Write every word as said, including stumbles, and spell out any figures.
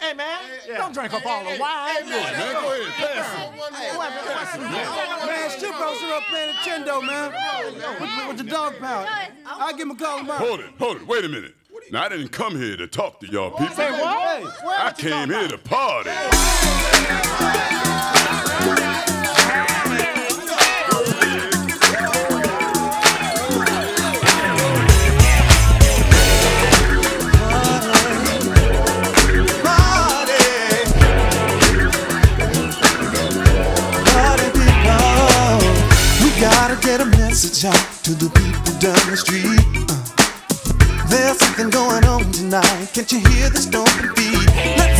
Hey, man, yeah. don't drink up all the wine. Hey, man, man, go ahead, pass it. Man, Strip Bros are up playing the Chendo, man. With, with the dog pound. I'll give him a call tomorrow. Hold it, hold it, wait a minute. Now, I didn't come here to talk to y'all people. Say what? Hey, I came here to party. Gotta get a message out to the people down the street. Uh, there's something going on tonight. Can't you hear the stomping feet? Let's